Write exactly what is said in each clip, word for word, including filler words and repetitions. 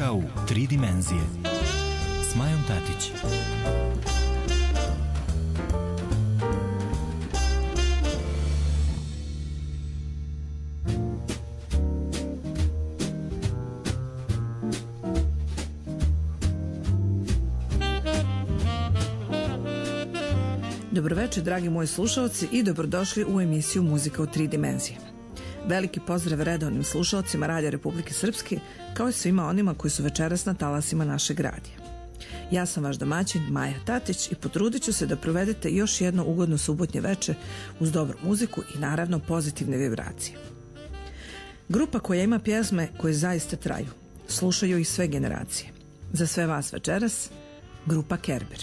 Muzika u tri dimenzije s Majom Tatić. Dobroveče, dragi moji slušalci, i dobrodošli u emisiju Muzika u tri dimenzije. Veliki pozdrav redovnim slušalcima Radija Republike Srpske, kao i svima onima koji su večeras na talasima našeg radija. Ja sam vaš domaćin Maja Tatić i potrudit ću se da provedete još jedno ugodno subotnje veče uz dobru muziku i naravno pozitivne vibracije. Grupa koja ima pjesme koje zaista traju, slušaju ih sve generacije. Za sve vas večeras, grupa Kerber.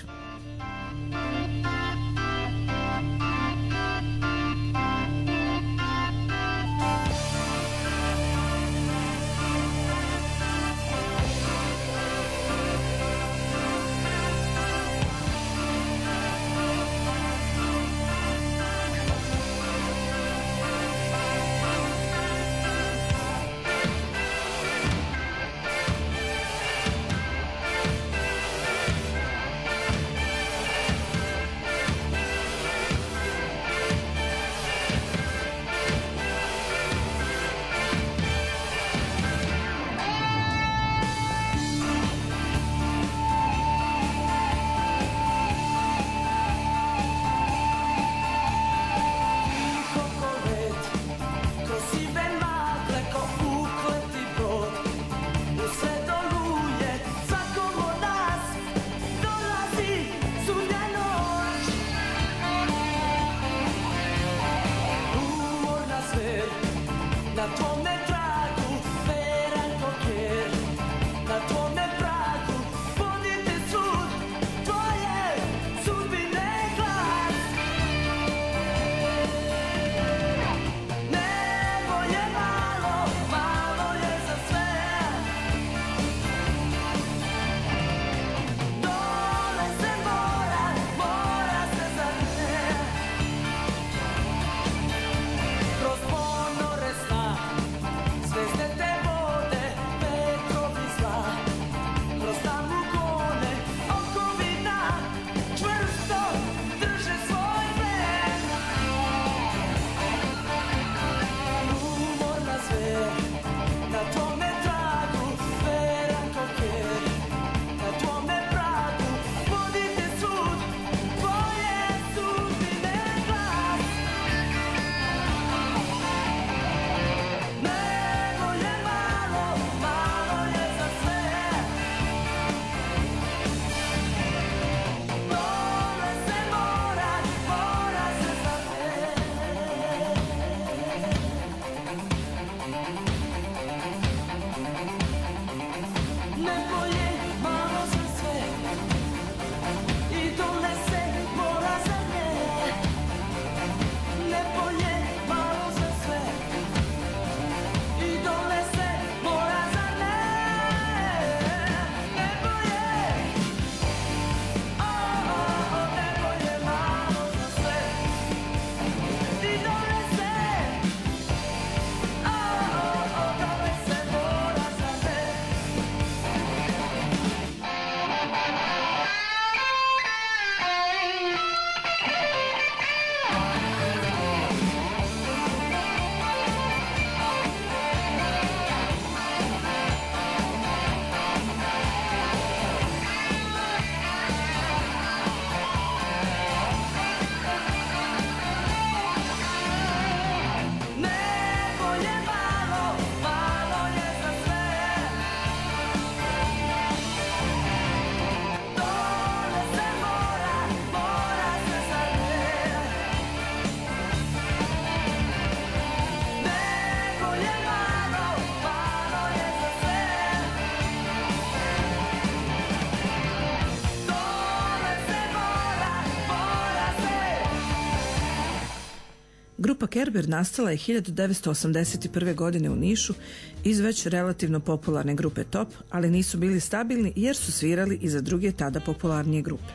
Grupa Kerber nastala je hiljadu devetsto osamdeset prve. godine u Nišu iz već relativno popularne grupe Top, ali nisu bili stabilni jer su svirali i za druge tada popularnije grupe.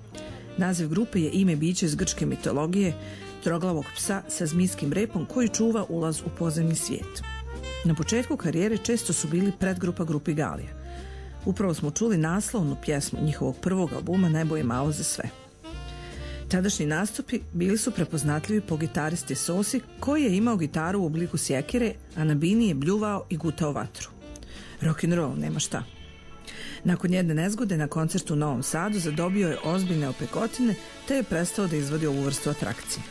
Naziv grupe je ime bića iz grčke mitologije, troglavog psa sa zmijskim repom koji čuva ulaz u podzemni svijet. Na početku karijere često su bili predgrupa grupi Galija. Upravo smo čuli naslovnu pjesmu njihovog prvog albuma Nebo je malo za sve. Tadašnji nastupi bili su prepoznatljivi po gitaristi Sosi, koji je imao gitaru u obliku sjekire, a na bini je bljuvao i gutao vatru. Rock'n'roll, nema šta. Nakon jedne nezgode na koncertu u Novom Sadu zadobio je ozbiljne opekotine, te je prestao da izvodi ovu vrstu atrakcije.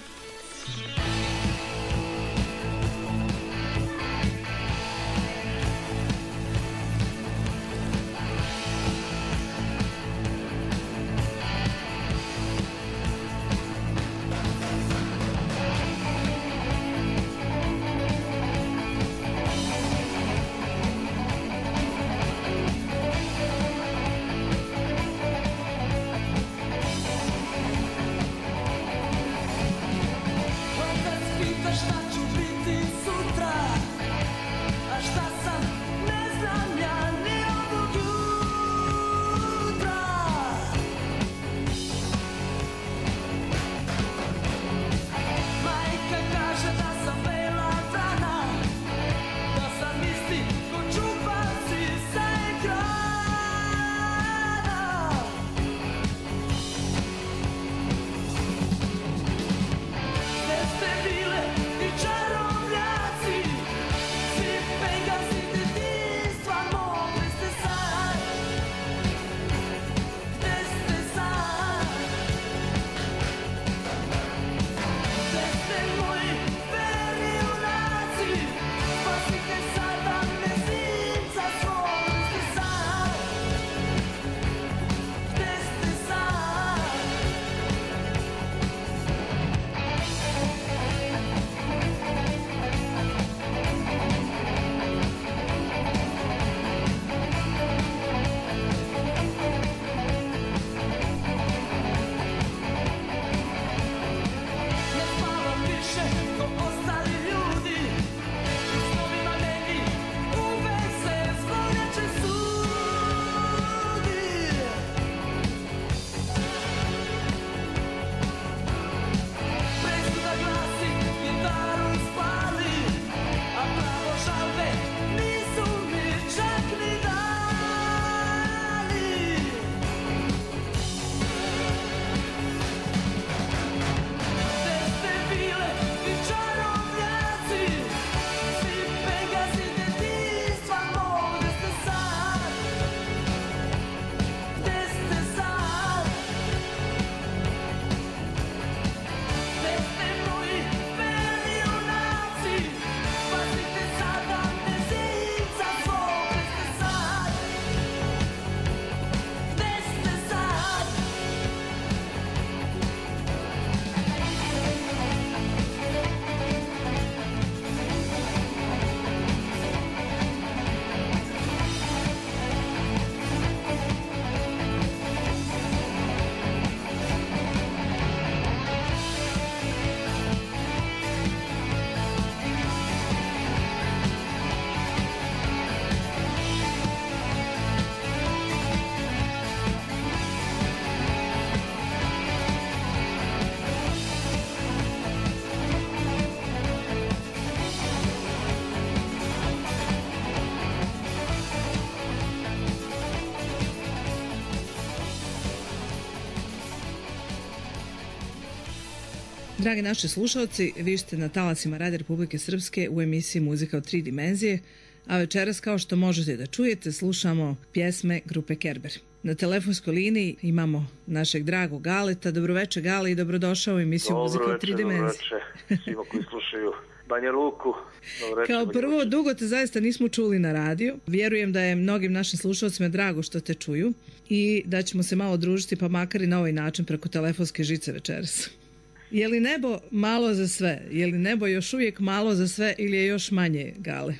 Dragi naši slušalci, vi ste na talasima Radija Republike Srpske u emisiji Muzika od tri dimenzije, a večeras, kao što možete da čujete, slušamo pjesme grupe Kerber. Na telefonskoj liniji imamo našeg dragog Galeta. Dobroveče, Gale, i dobrodošao u emisiju Muzika od tri dimenzije. Dobroveče, svima koji slušaju Banja Luku. Dobroveče, Kao prvo, dugo te zaista nismo čuli na radiju. Vjerujem da je mnogim našim slušalcima drago što te čuju i da ćemo se malo družiti, pa makar i na ovaj način preko telefonske žice večeras. Je li nebo malo za sve? Je li nebo još uvijek malo za sve ili je još manje, Gale?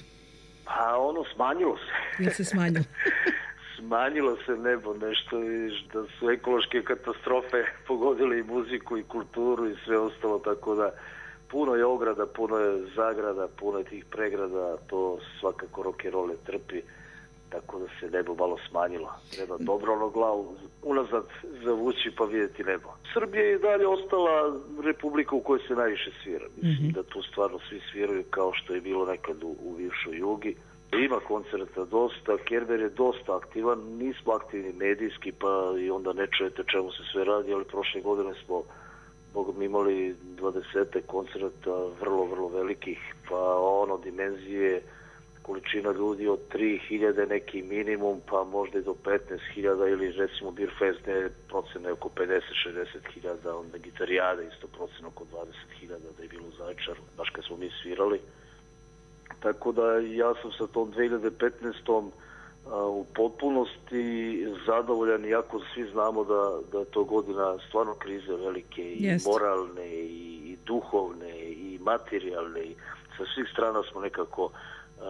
Pa ono, smanjilo se. Ili se smanjilo? Smanjilo se nebo nešto, vidiš, da su ekološke katastrofe pogodile i muziku i kulturu i sve ostalo, tako da puno je ograda, puno je zagrada, puno je tih pregrada, to svakako rock'n'roll trpi, tako da se nebo malo smanjilo. Treba dobro ono glavu unazad zavući pa vidjeti nebo. Srbija je i dalje ostala republika u kojoj se najviše svira. Mislim mm-hmm. da tu stvarno svi sviraju kao što je bilo nekad u, u bivšoj Jugi. Ima koncerta dosta, Kerber je dosta aktivan, nismo aktivni medijski, pa i onda ne čujete čemu se sve radi, ali prošle godine smo Bogom imali dvadeset koncerta vrlo, vrlo velikih, pa ono dimenzije, količina ljudi od tri hiljade neki minimum, pa možda i do petnaest hiljada, ili recimo Beer Fest je procene oko pedeset do šezdeset hiljada, onda Gitarijada isto procene oko dvadeset hiljada da je bilo u Zaječaru, baš kad smo mi svirali. Tako da ja sam sa tom dve hiljade petnaestom u potpunosti zadovoljan, iako svi znamo da, da je to godina stvarno krize velike i Jest. moralne i, i duhovne i materijalne i sa svih strana smo nekako uh,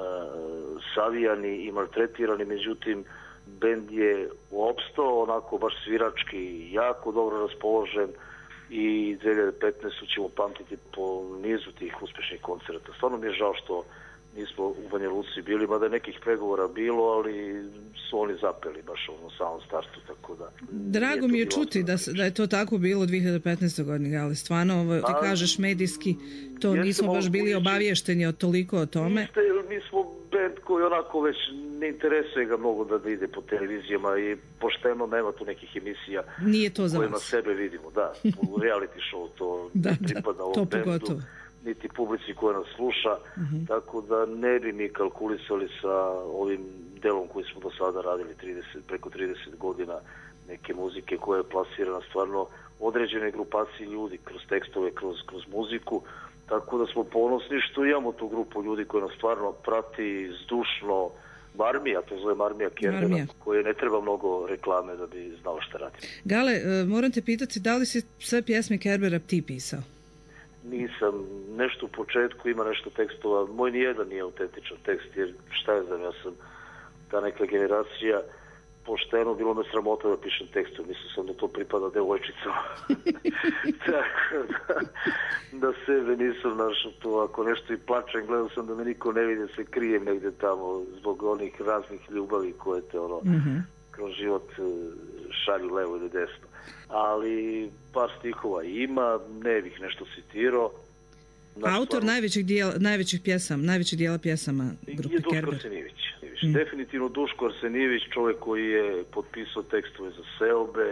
savijani i maltretirani, međutim bend je opstao onako baš svirački jako dobro raspoložen i dve hiljade petnaestu ćemo pamtiti po nizu tih uspješnih koncerta. Stvarno mi je žao što nismo u Banja Luci bili, mada je nekih pregovora bilo, ali su oni zapeli baš u samom startu, tako da... Drago mi je čuti da, da je to tako bilo u dve hiljade petnaestoj godini, ali stvarno, ovo, ti kažeš medijski, to nismo baš bili obavješteni od toliko o tome. Niste, mi smo band koji onako već ne interesuje ga mnogo da ide po televizijama i pošteno nema tu nekih emisija Nije to za kojima vas. Sebe vidimo, da, u reality show to da, ne pripada da, ovom to bandu. Pogotovo. Niti publici koja nas sluša, uh-huh. tako da ne bi mi kalkulisali sa ovim delom koji smo do sada radili trideset, preko trideset godina, neke muzike koja je plasirana stvarno određene grupacije ljudi kroz tekstove, kroz, kroz muziku, tako da smo ponosni što imamo tu grupu ljudi koja nas stvarno prati zdušno. Armija, to zove Armija Kerbera, koje ne treba mnogo reklame da bi znao šta radi. Gale, moram te pitati, da li si sve pjesme Kerbera ti pisao? Nisam, nešto u početku, ima nešto tekstova, moj nijedan nije autentičan tekst, jer šta je znam, ja sam ta neka generacija, pošteno, bilo me sramota da pišem tekstu, mislio sam da to pripada devojčicama. Tako da, da sebe nisam našao to, ako nešto i plačem, gledao sam da me niko ne vidi, se krijem negde tamo zbog onih raznih ljubavi koje te ono, mm-hmm. kroz život šalju levo ili desno. Ali par stihova ima, ne bih nešto citirao. Naš autor stvarno... najvećih, dijela, najvećih pjesama, najvećih dijela pjesama grupe je Duško Kerber. Arsenijević. Mm. Definitivno Duško Arsenijević, čovjek koji je potpisao tekstove za seobe,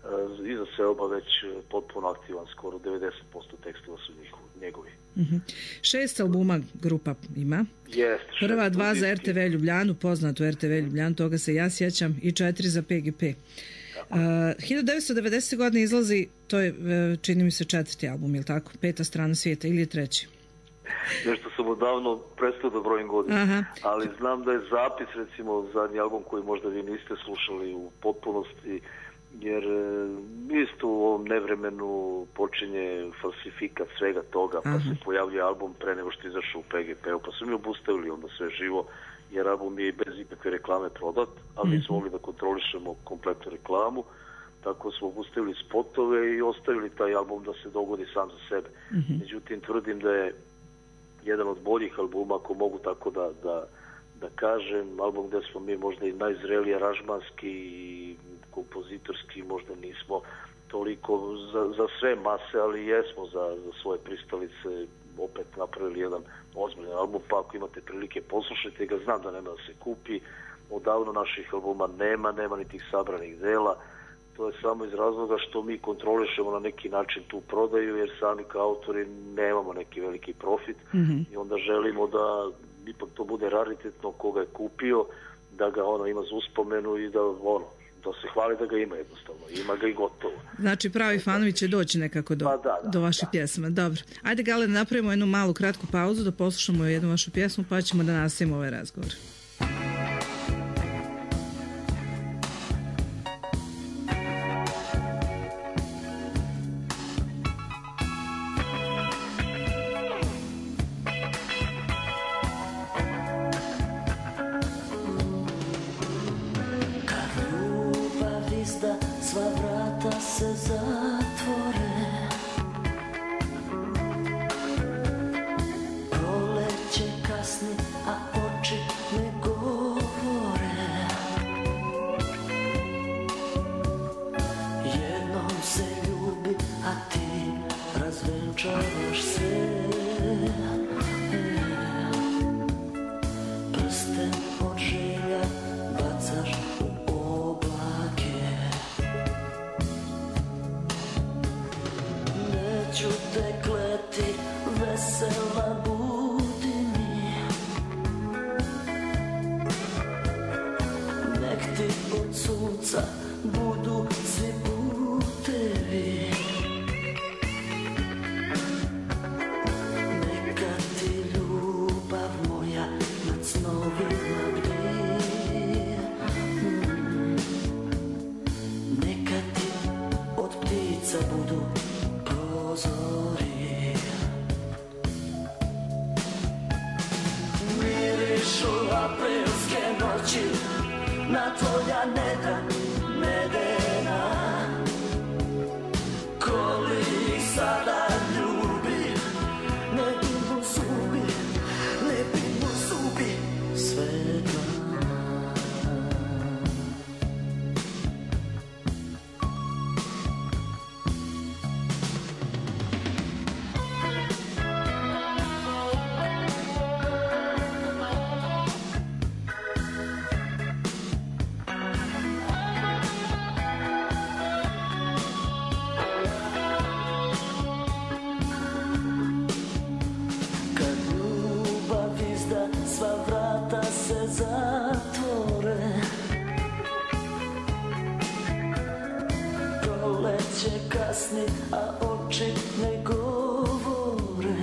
i za seoba već potpuno aktivan, skoro devedeset posto tekstova su njegovi. Mm-hmm. Šest albuma grupa ima. Jest, Prva dva za R T V Ljubljanu, poznatu R T V Ljubljanu, toga se ja sjećam, i četiri za P G P. Uh, hiljadu devetsto devedesete. godine izlazi, to je, čini mi se, četvrti album, ili tako? Peta strana svijeta, ili je treći? Nešto sam odavno prestao da brojim godine. Aha. Ali znam da je Zapis, recimo, zadnji album koji možda vi niste slušali u potpunosti, jer isto u ovom nevremenu počinje falsifikat svega toga, pa Aha. se pojavljuje album pre nego što izašao u P G P-u, pa su mi obustavili onda sve živo, jer album je bez ikakve reklame prodat, ali nismo mogli da kontrolišemo kompletnu reklamu, tako smo obustavili spotove i ostavili taj album da se dogodi sam za sebe. Mm-hmm. Međutim, tvrdim da je jedan od boljih albuma, ako mogu tako da, da, da kažem, album gde smo mi možda i najzreliji aranžmanski i kompozitorski, možda nismo toliko za, za sve mase, ali jesmo za, za svoje pristalice opet napravili jedan ozbiljan album, pa ako imate prilike poslušajte ga, znam da nema da se kupi, odavno naših albuma nema, nema ni tih sabranih dela, to je samo iz razloga što mi kontrolišemo na neki način tu prodaju, jer sami kao autori nemamo neki veliki profit mm-hmm. i onda želimo da ipak to bude raritetno koga je kupio, da ga ono ima za uspomenu i da ono, da se hvali da ga ima jednostavno. Ima ga i gotovo. Znači pravi fanovi će doći nekako do, pa da, da, do vaših da. pjesama. Dobro. Ajde, Gale, da napravimo jednu malu kratku pauzu, da poslušamo jednu vašu pjesmu, pa ćemo da nastavimo ovaj razgovor. Proleće kasni, a oči ne puca budu svi putevi. Neka ti ljubav moja nad snovima bdije. Mm. Neka ti od ptica budu prozori. Mirišu aprilske noći na tvoja nedra medena. Koli ih sada ljubi, ne bi mu zubi, ne bi mu zubi Svetlana. Sva vrata se zatvore, proleće kasni, a oči ne govore.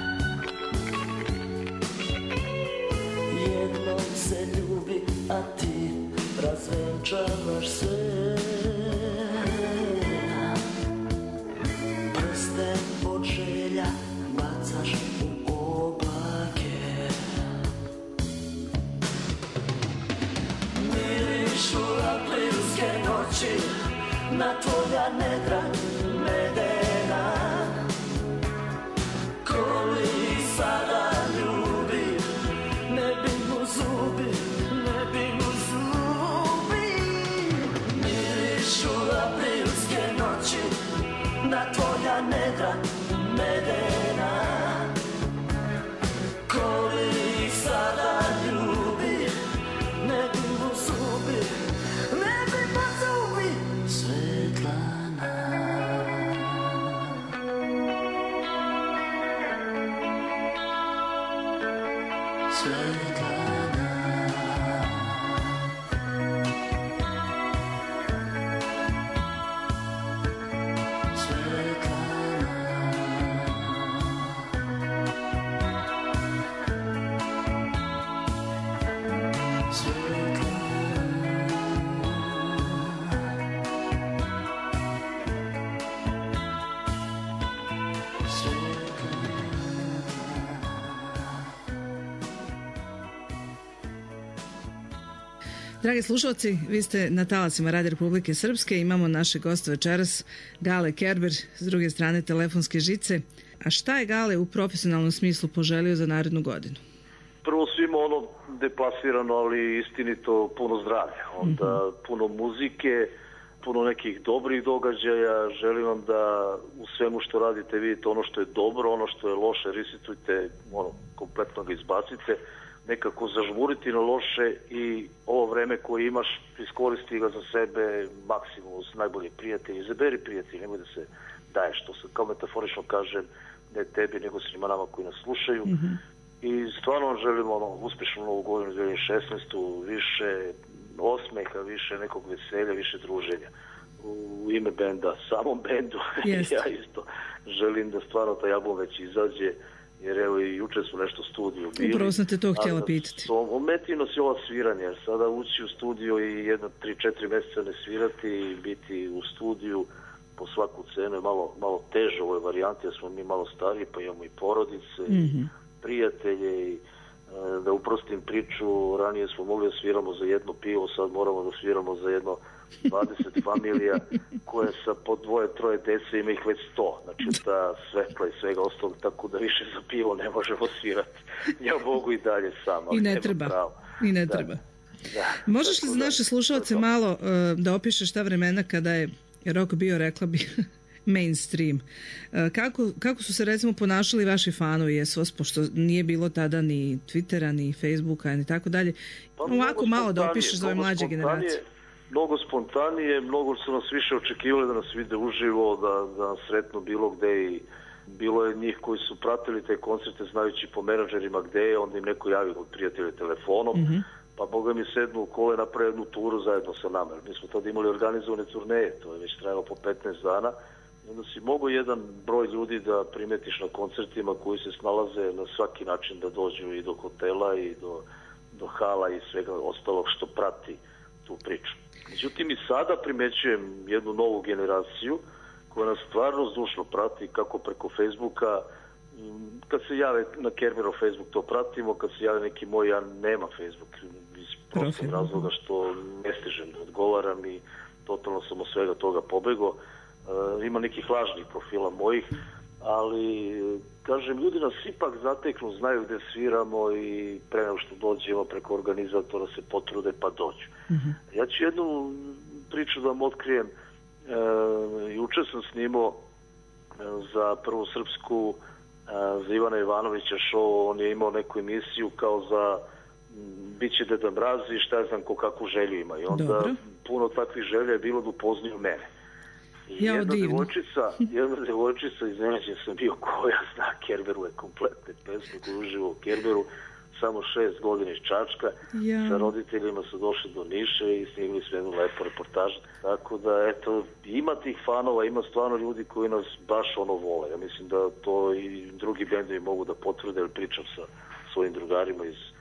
Jednom se ljubi, a ti razvenčavaš sve. Prsten od želja bacaš u oblake. Mirišu aprilske noći na tvoja nedra medena. Koli ih sada ljubi, ne bi mu zubi, ne bi mu zubi. Mirišu aprilske noći na tvoja nedra medena. Koli ih sada ljubi, ne bi mu zubi, ne bi mu zubi Svetlana. Svetlana. Dragi slušalci, vi ste na talasima Radio Republike Srpske, imamo naše goste večeras, Gale Kerber, s druge strane telefonske žice. A šta je Gale u profesionalnom smislu poželio za narednu godinu? Prvo svima ono deplasirano, ali istinito puno zdravlja, onda mm-hmm. puno muzike, puno nekih dobrih događaja. Želim vam da u svemu što radite vidite ono što je dobro, ono što je loše risitujte, ono, kompletno ga izbacite, nekako zažmuriti na loše i ovo vreme koje imaš iskoristi ga za sebe maksimum, s najbolji prijatelji, izaberi prijatelji, nemoj da se daješ, to se kao metaforično kažem, ne tebi nego svima nama koji nas slušaju. Mm-hmm. I stvarno vam želim ono, uspješnu novu godinu dvije hiljade šesnaestu, više osmeha, više nekog veselja, više druženja. U ime benda, samom bendu, ja isto želim da stvarno taj album već izađe, jer evo i juče smo nešto u studiju bili. Upravo sam te to htjela pitati. Ometino si ova sviranja, jer sada ući u studio i jedno tri četiri mjeseca ne svirati i biti u studiju po svaku cenu je malo, malo teže u ovoj varijanti, jer smo mi malo stariji, pa imamo i porodice, mm-hmm. i prijatelje, i e, da uprostim priču, ranije smo mogli da sviramo za jedno pivo, sad moramo da sviramo za jedno dvadeset familija koje sa po dvoje, troje dece ima ih već sto. Znači ta svetla i svega ostalo, tako da više za pivo ne možemo svirati. Ja mogu i dalje sam, ali I ne treba. Pravo. I ne da. treba. Da. Možeš li za naše slušalce da, malo uh, da opišeš ta vremena kada je rock bio, rekla bi, mainstream. Uh, kako, kako su se recimo ponašali vaši fanovi, jesu vas, pošto nije bilo tada ni Twittera, ni Facebooka, ni tako dalje. Pa, ovako malo da opišeš za ove mlađe generacije. Mnogo spontanije, mnogo su nas više očekivali da nas vide uživo, da, da nas sretnu bilo gde i bilo je njih koji su pratili te koncerte znajući po menadžerima gde je, onda im neko javio od prijatelja telefonom, mm-hmm. pa boga mi sednu u kole naprave jednu turu zajedno sa nama. Mi smo tada imali organizovane turneje, to je već trajalo po petnaest dana. I onda si mogu jedan broj ljudi da primetiš na koncertima koji se snalaze na svaki način da dođu i do hotela i do, do hala i svega ostalog što prati tu priču. Međutim, i sada primećujem jednu novu generaciju koja nas stvarno zdušno prati, kako preko Facebooka. Kad se jave na Kerberov Facebook to pratimo, kad se jave neki moj, ja nemam Facebook iz prostog razloga što ne stižem da odgovaram i totalno sam od svega toga pobegao. Uh, ima nekih lažnih profila mojih, ali kažem, ljudi nas ipak zateknu, znaju gde sviramo i pre nego što dođemo preko organizatora se potrude pa dođu. Mm-hmm. Ja ću jednu priču da vam otkrijem. Uh, juče sam snimao uh, za Prvu srpsku za Ivana Ivanovića show, on je imao neku emisiju kao za biće Deda Mraz i šta ja znam ko kakvu želju ima. I onda Dobro. puno takvih želja je bilo da upoznaju mene. I ja, jedna devojčica, jedna devojčica, iznenađen sam bio koja zna Kerberove kompletne pesme, koja uživa u Kerberu, samo šest godina iz Čačka, ja. Sa roditeljima su došli do Niša i snimili sve jednu lepu reportažu. Tako da, eto, ima tih fanova, ima stvarno ljudi koji nas baš ono vole. Ja mislim da to i drugi bendovi mogu da potvrde, jer pričam sa svojim drugarima iz e,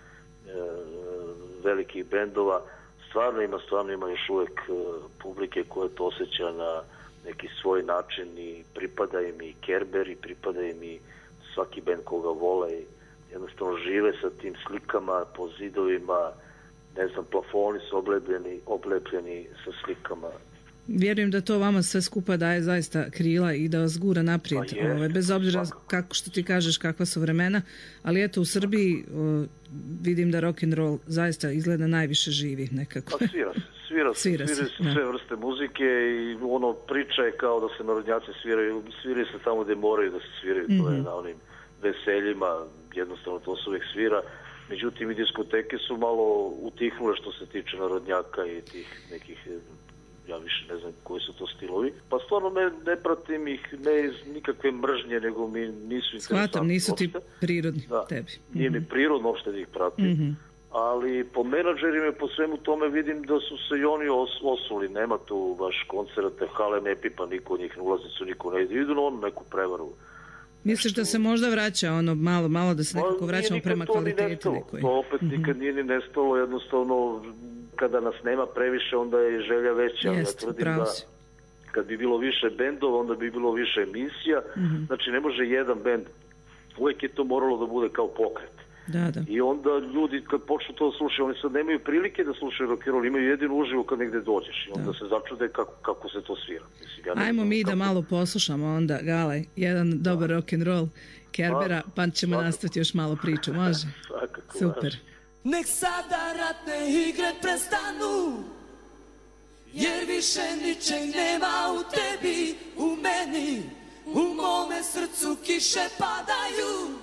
velikih bendova. Stvarno ima, stvarno ima još uvek e, publike koje to osjeća na neki svoj način i pripada im i Kerber i pripada im i svaki bend koga vole i jednostavno žive sa tim slikama po zidovima, ne znam, plafoni su oblepljeni, oblepljeni sa slikama. Vjerujem da to vama sve skupa daje zaista krila i da vas gura naprijed, pa je, ove, bez obzira kako što ti kažeš kakva su vremena, ali eto u Srbiji o, vidim da rock and roll zaista izgleda najviše živi nekako. Pa svira se, svira se, svira se, svira se sve vrste muzike i ono priča je kao da se narodnjaci sviraju, sviraju se tamo gde moraju da se sviraju, mm-hmm. to je na onim veseljima, jednostavno to se uvijek svira. Međutim, i diskoteke su malo utihnule što se tiče narodnjaka i tih nekih, ja više ne znam koji su to stilovi. Pa stvarno ne, ne pratim ih, ne iz nikakve mržnje, nego mi nisu interesantni. Shvatam, nisu ti prirodni da, tebi. Nije mm-hmm. mi prirodno uopšte da ih pratim. Mm-hmm. Ali po menadžerima po svemu tome vidim da su se i oni os, osuli. Nema tu baš koncerta, hale ne pipa, niko od njih na ulaznicu, niko ne ide. Idu na onu neku prevaru. Misliš da se možda vraća ono malo, malo da se nekako vraćamo prema kvaliteti nekoj? To opet mm-hmm. nikad nije ni nestalo, jednostavno kada nas nema previše onda je želja veća. Jest, ja tvrdim da kad bi bilo više bendova onda bi bilo više emisija, mm-hmm. znači ne može jedan bend, uvijek je to moralo da bude kao pokret. Da, da. I onda ljudi kad počnu to da slušaju, oni sad nemaju prilike da slušaju rock and roll, imaju jedinu uživo kad negde dođeš i onda da. se začude kako, kako se to svira. Mislim, ja Ajmo mi kako... da malo poslušamo onda, Gale, jedan dobar da. rock and roll Kerbera, pa, pa ćemo svakako. nastaviti još malo priču, može? Svakako. Super. Nek sada ratne igre prestanu, jer više ničeg nema u tebi, u meni, u mome srcu kiše padaju.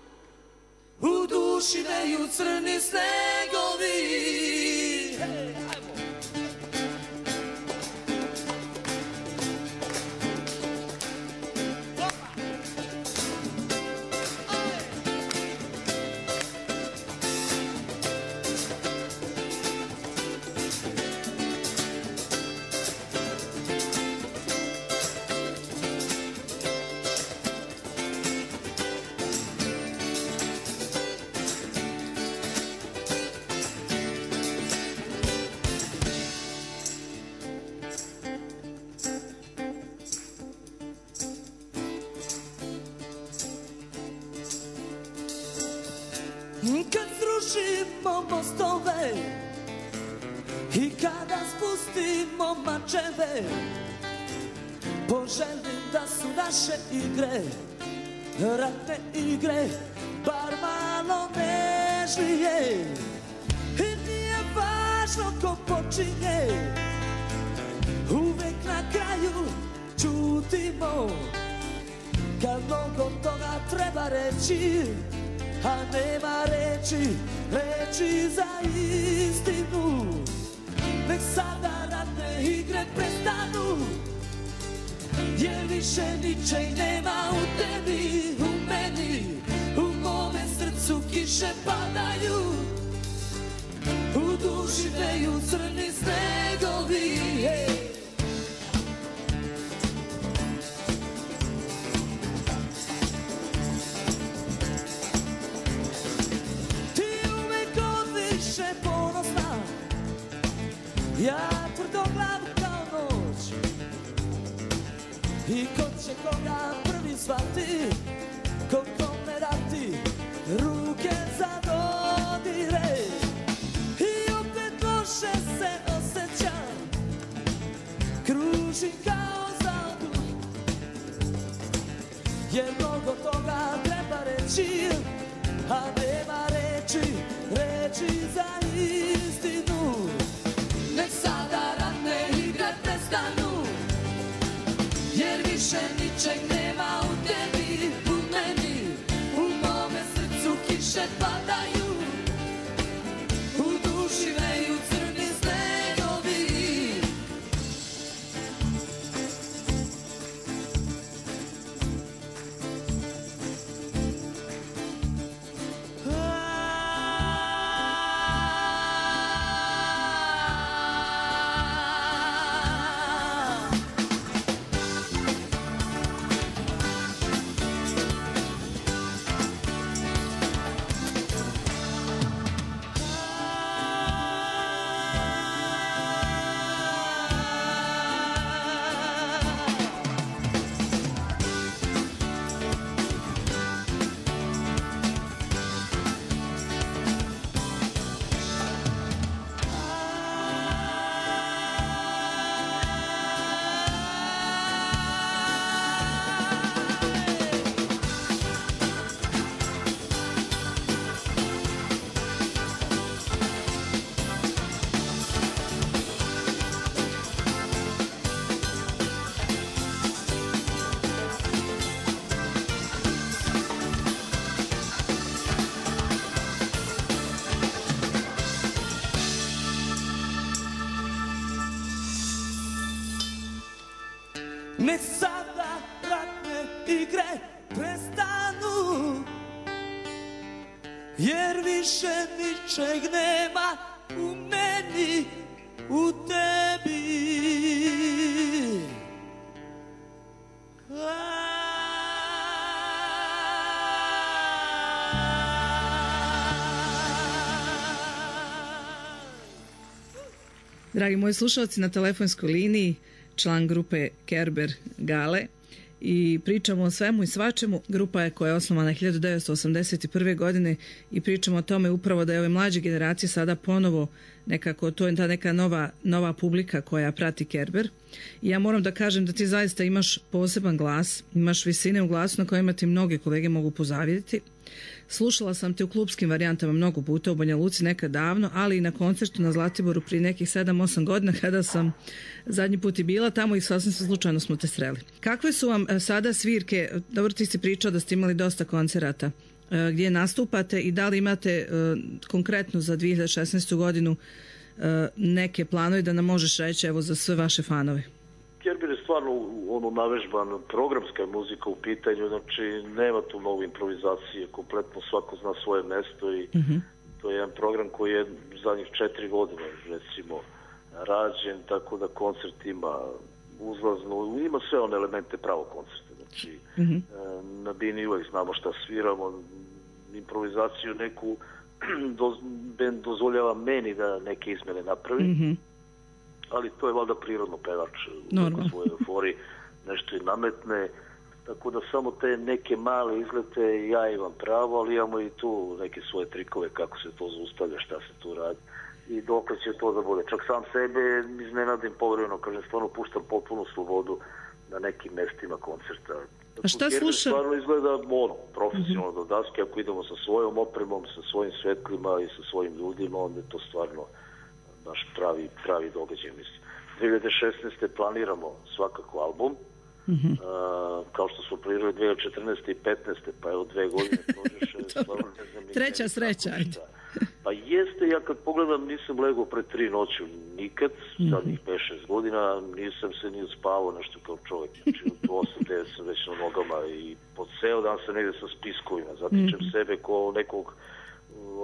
U duši veju crni snegovi. Hey, ajmo. Kad srušimo mostove i kada spustimo mačeve, poželim da su naše igre, ratne igre, bar malo nežnije. I nije važno ko počinje, uvek na kraju čutimo, kad mnogo toga treba reći, a nema reči, reči za istinu. Nek sada ratne igre prestanu, jer više ničeg nema u tebi, u meni, u mome srcu kiše padaju. U duši veju crni snegovi, hej. Ti uvek odliše ponosna, ja tvrdoglav kao noć. I ko će koga prvi shvati, ko kome dati ruke za dodire. I opet loše se osjećam, kružim kao zadu, jer mnogo toga treba reći, a nema reči, reči za istinu. Nek sada ratne igre prestanu, jer više ničeg nema u tebi, u meni, u mome srcu kiše padaju, u duši veju crni snegovi. Nek sada ratne igre prestanu, jer više ničeg nema u meni, u tebi. Dragi moji slušalci, na telefonskoj liniji član grupe Kerber Gale i pričamo o svemu i svačemu. Grupa je koja je osnovana hiljadu devetsto osamdeset prve. godine i pričamo o tome upravo da je ove mlađe generacije sada ponovo nekako, to je ta neka nova, nova publika koja prati Kerber. I ja moram da kažem da ti zaista imaš poseban glas, imaš visine u glasu na kojima ti mnoge kolege mogu pozavjediti. Slušala sam te u klubskim varijantama mnogo puta u Banja Luci nekad davno, ali i na koncertu na Zlatiboru prije nekih sedam osam godina kada sam zadnji put i bila tamo i sasvim slučajno smo te sreli. Kakve su vam sada svirke? Dobro, ti si pričao da ste imali dosta koncerata gdje nastupate i da li imate konkretno za dvije hiljade šesnaestu. godinu neke planove da nam možeš reći evo za sve vaše fanove? Kerber je stvarno ono navežban, programska je muzika u pitanju, znači nema tu mnogo improvizacije, kompletno svako zna svoje mesto i mm-hmm. to je jedan program koji je zadnjih četiri godine recimo rađen, tako da koncert ima uzlaznu, ima sve one elemente pravog koncerta, znači mm-hmm. na bini uvijek znamo šta sviramo, improvizaciju neku do, band dozvoljava meni da neke izmene napravi, mm-hmm. ali to je valjda prirodno, pevač u svojoj eufori nešto i nametne, tako da samo te neke male izlete ja imam pravo, ali imamo i tu neke svoje trikove kako se to zaustavlja, šta se tu radi i dokle će to da bude. Čak sam sebe iznenadim povremeno, kažem, stvarno puštam potpunu slobodu na nekim mestima koncerta. A šta sluša? Stvarno izgleda ono, profesionalno mm-hmm. do daske, ako idemo sa svojom opremom, sa svojim svetlima i sa svojim ljudima, onda je to stvarno naš pravi, pravi događaj, mislim. dvije hiljade šesnaeste. planiramo svakako album, mm-hmm. uh, kao što smo planirali dvije hiljade četrnaeste. i petnaeste. pa evo dve godine prođeše, stvarno ne znam. Treća sreća, ajde. Pa jeste, ja kad pogledam nisam legao pre tri noći nikad, mm-hmm. zadnjih pet šest godina, nisam se ni uspavao nešto kao čovjek, znači od osam devet sam već na nogama i po ceo dan sam negdje sa spiskovima, zatičem mm-hmm. sebe ko nekog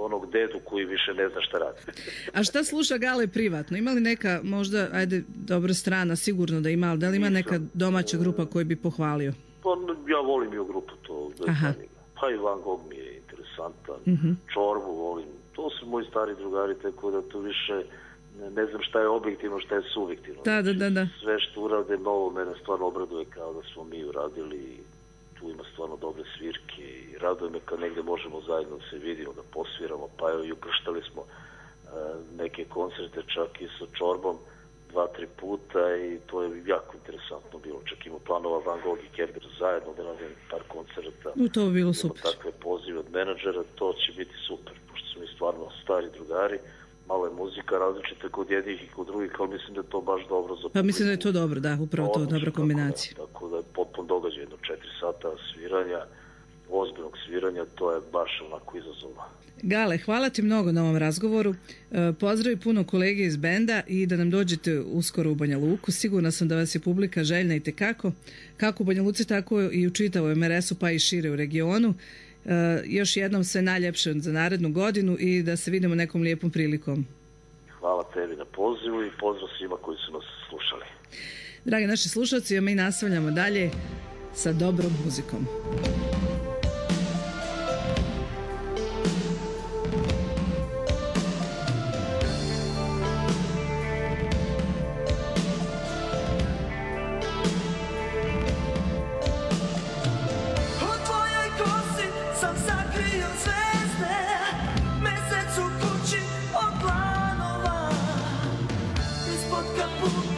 onog dedu koji više ne zna šta radi. A šta sluša Gale privatno? Ima li neka možda, ajde, dobra strana, sigurno da ima, ali da li ima neka domaća grupa koju bi pohvalio? Pa ja volim i u grupu to. Aha. Pa i Van Gogh mi je interesantan. Uh-huh. Čorbu volim. To su moji stari drugari, tako da tu više ne znam šta je objektivno, šta je subjektivno. Da, da, da, da. Sve što urade novo mene stvarno obraduje kao da smo mi uradili. Tu ima stvarno dobre svirke i raduje me kad negde možemo zajedno da se vidimo, da posviramo. Pa evo i ukrštali smo uh, neke koncerte čak i sa Čorbom dva, tri puta i to je jako interesantno bilo. Čak ima planova Van Gogh i Kerber zajedno da radim par koncerta. No, to bi bilo super. Takve pozive od menadžera, to će biti super, pošto su mi stvarno stari drugari. Malo je muzika različita kod jednih i kod drugih, ali mislim da je to baš dobro za... Pa mislim da je to dobro, da, upravo to, dobra kombinacija. Tako da, tako da je potpuno događaj, jedno četiri sata sviranja, ozbiljnog sviranja, to je baš onako izazovno. Gale, hvala ti mnogo na ovom razgovoru. Pozdravi puno kolege iz benda i da nam dođete uskoro u Banja Luku. Sigurna sam da vas je publika željna i tekako. Kako u Banja Luci, tako i u čitavoj em er es-u, pa i šire u regionu. Uh, još jednom sve najljepše za narednu godinu i da se vidimo nekom lijepom prilikom. Hvala tebi na pozivu i pozdrav svima koji su nas slušali. Dragi naši slušalci, mi nastavljamo dalje sa dobrom muzikom.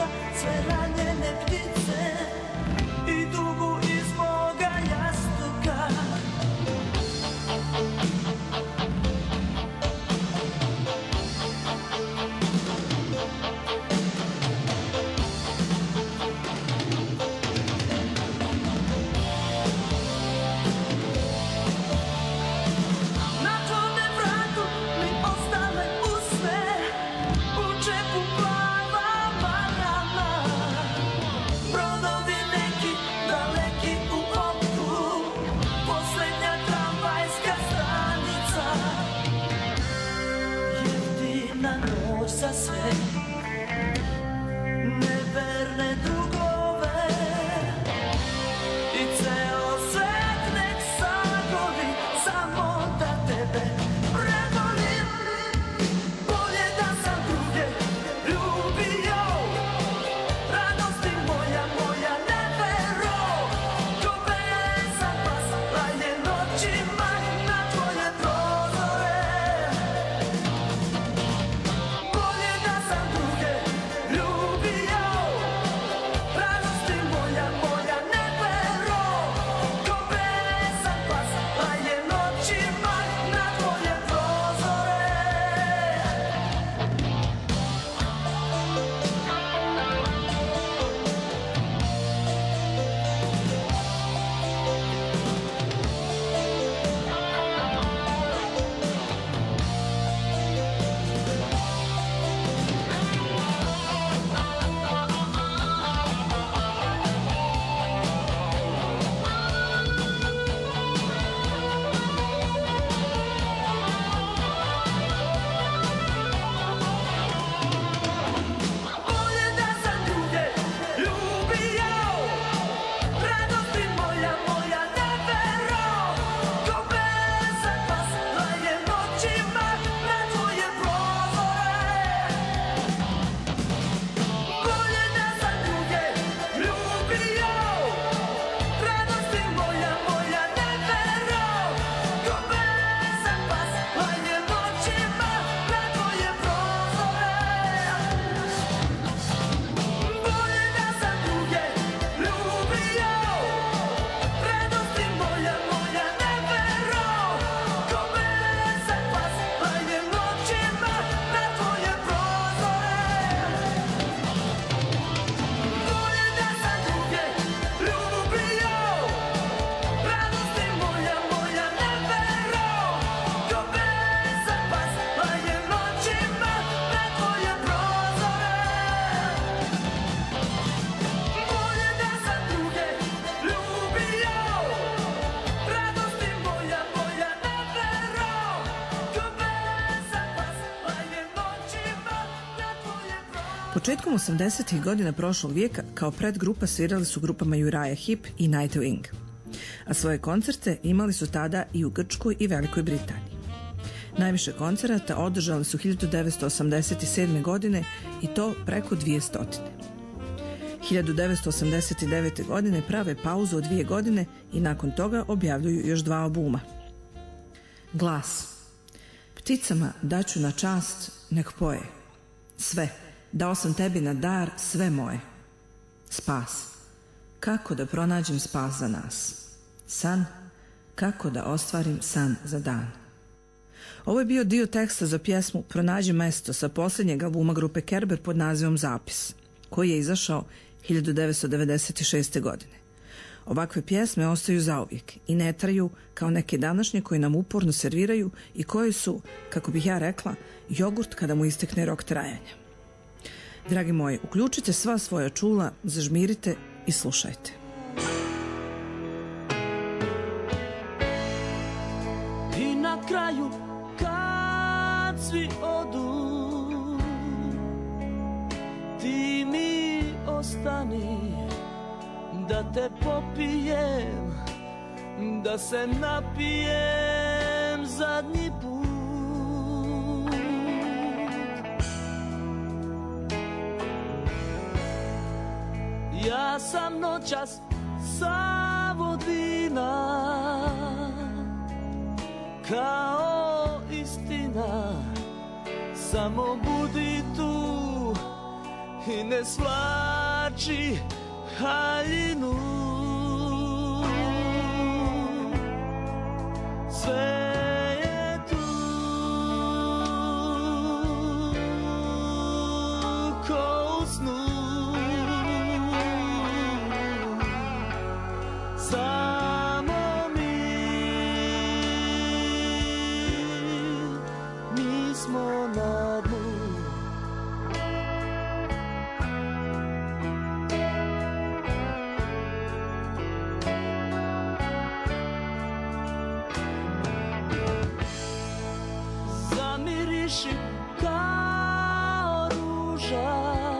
Sve ranjene ptice i dugu iz moga jastuka Početkom osamdesetih godina prošlog vijeka kao predgrupa svirali su grupama Uriah Heep i Nightwing, a svoje koncerte imali su tada i u Grčkoj i Velikoj Britaniji. Najviše koncerata održali su hiljadu devetsto osamdeset sedme. godine i to preko dvjesto. hiljadu devetsto osamdeset devete. godine prave pauzu od dvije godine i nakon toga objavljuju još dva albuma. Glas. Pticama daću na čast, nek poje. Sve, dao sam tebi na dar sve moje. Spas. Kako da pronađem spas za nas? San. Kako da ostvarim san za dan? Ovo je bio dio teksta za pjesmu Pronađi mesto sa posljednjeg albuma grupe Kerber pod nazivom Zapis, koji je izašao hiljadu devetsto devedeset šeste. godine. Ovakve pjesme ostaju zauvijek i ne traju kao neke današnje koje nam uporno serviraju i koje su, kako bih ja rekla, jogurt kada mu istekne rok trajanja. Dragi moji, uključite sva svoja čula, zažmirite i slušajte. I na kraju kad svi odu, ti mi ostani, da te popijem, da se napijem zadnji put. Ja sam noćas sav od vina, kao istina, samo budi tu i ne svlači haljinu. Sve je tu ko u snu, samo mi, mi smo na dnu. Zamiriši kao ruža,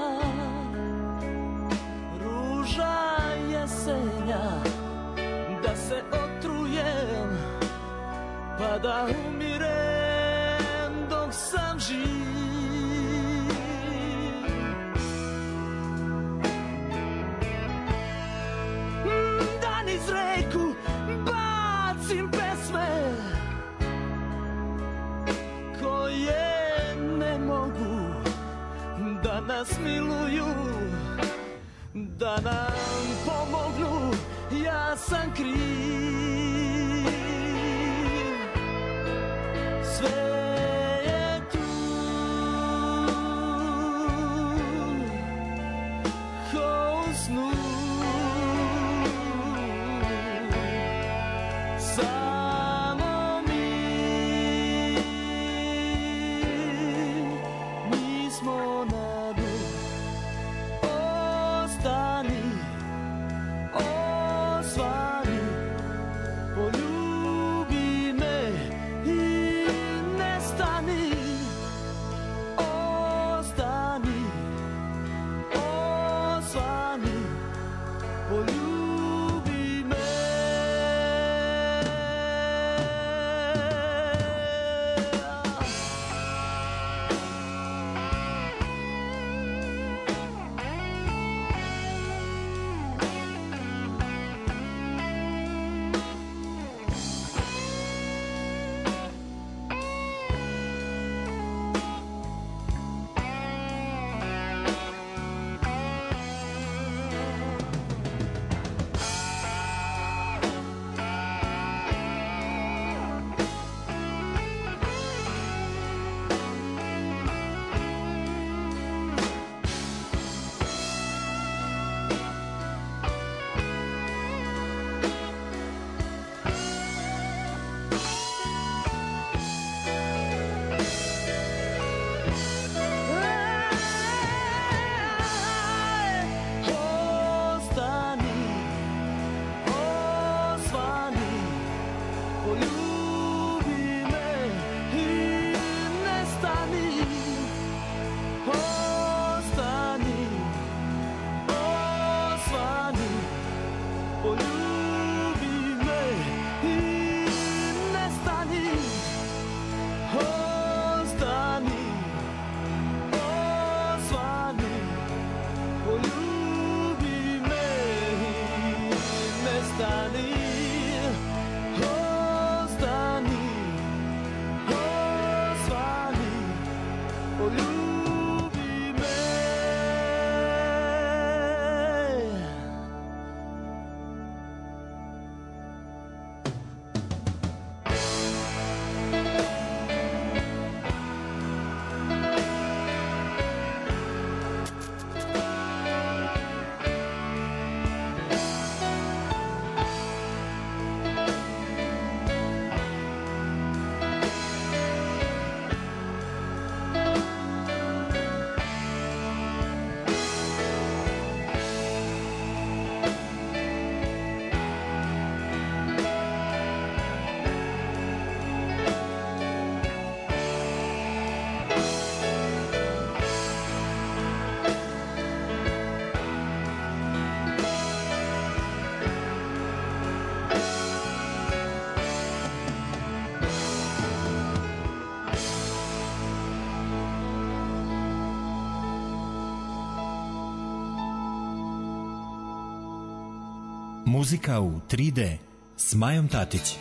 ruža jesenja, da se otrujem, pa da umirem dok sam živ. Da niz reku bacim pesme koje ne mogu da nas miluju, da nam pomognu, ja sam kriv. Sve je tu ko u snu, samo mi, mi smo na dnu. Ostani, osvani, poljubi me i ne Muzika u tri de s Majom Tatić.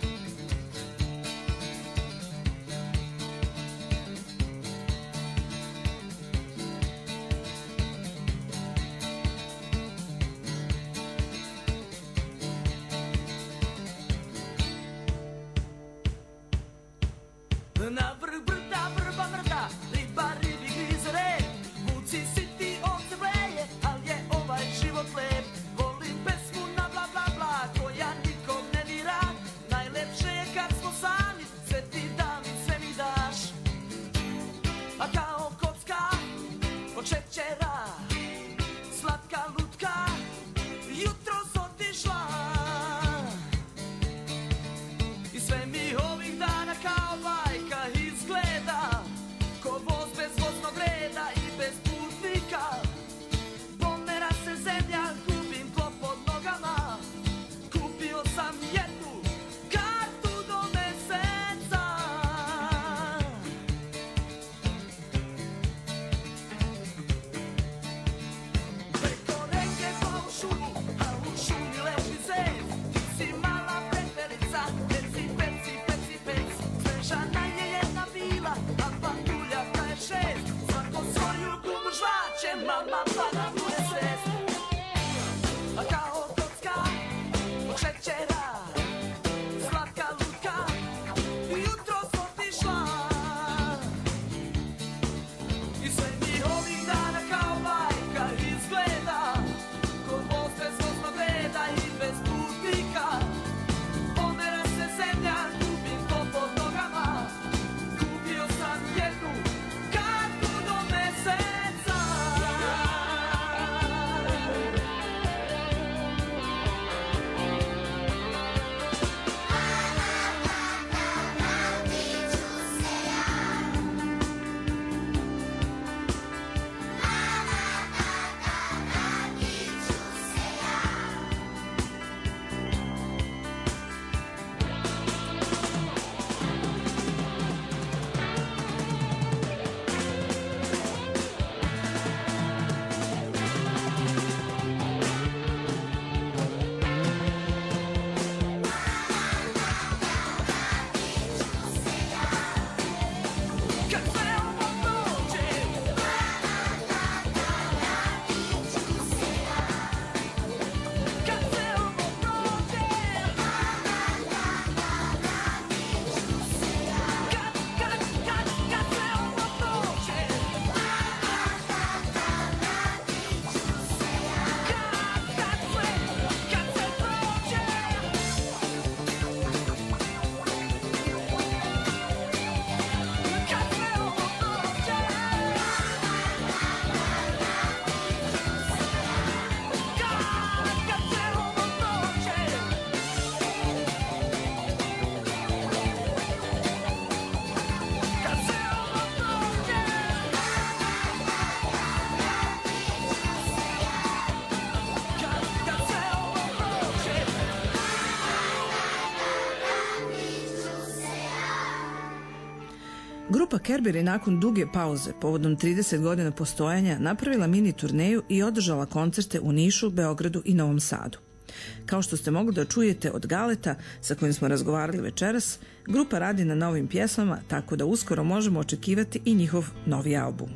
Grupa Kerber je nakon duge pauze, povodom trideset godina postojanja, napravila mini turneju i održala koncerte u Nišu, Beogradu i Novom Sadu. Kao što ste mogli da čujete od Galeta, sa kojim smo razgovarali večeras, grupa radi na novim pjesmama, tako da uskoro možemo očekivati i njihov novi album.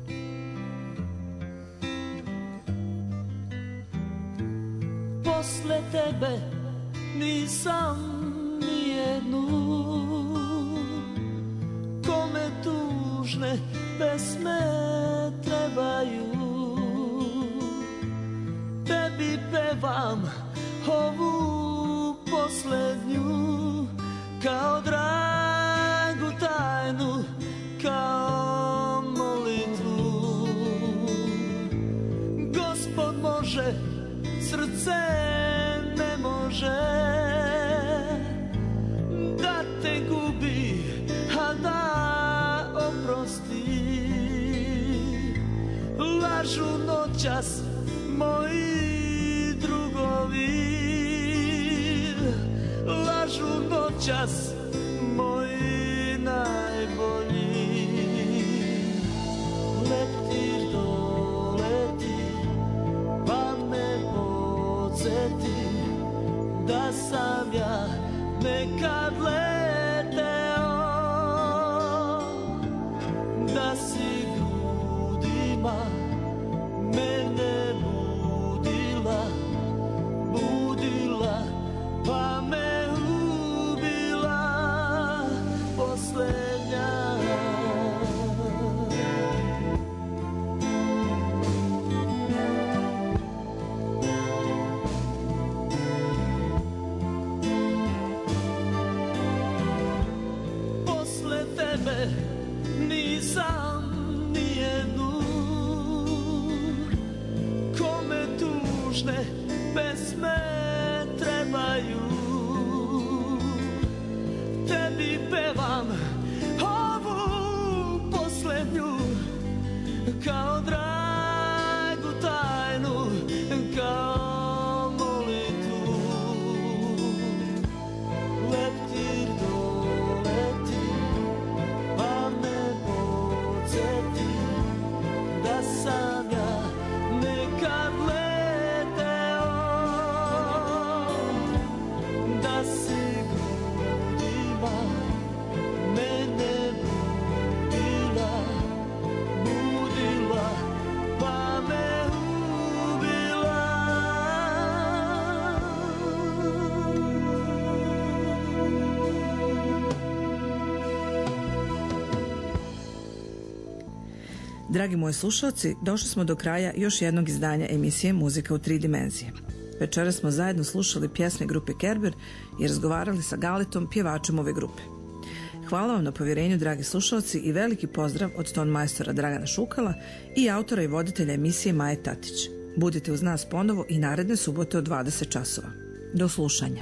Posle tebe nisam nijednu, kome tužne pesme trebaju. Tebi pevam ovu poslednju, kao dragu tajnu, kao molitvu. Gospod može, srce ne može da te gubi, a da oprosti. Lažu noćas moji drugovi, lažu noćas moji najbolji. Leptir doleti, pa me podsjeti sam nije nur, kome tužne pesme trebaju. Tebi pevam ovu posljednju, kao dragu tajnu, kao molitvu. Leptir doleti, pa me podsjeti da sam ja nekad leteo, da si grudima mene budila, budila, pa me ubila. Dragi moji slušalci, došli smo do kraja još jednog izdanja emisije Muzika u tri dimenzije. Večeras smo zajedno slušali pjesme grupe Kerber i razgovarali sa Galetom, pjevačem ove grupe. Hvala vam na povjerenju, dragi slušalci, i veliki pozdrav od ton majstora Dragana Šukala i autora i voditelja emisije Maje Tatić. Budite uz nas ponovo i naredne subote od dvadeset časova. Do slušanja.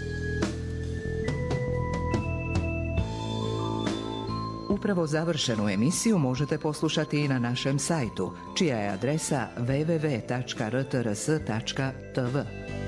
Upravo završenu emisiju možete poslušati i na našem sajtu, čija je adresa w w w tačka r t r s tačka t v.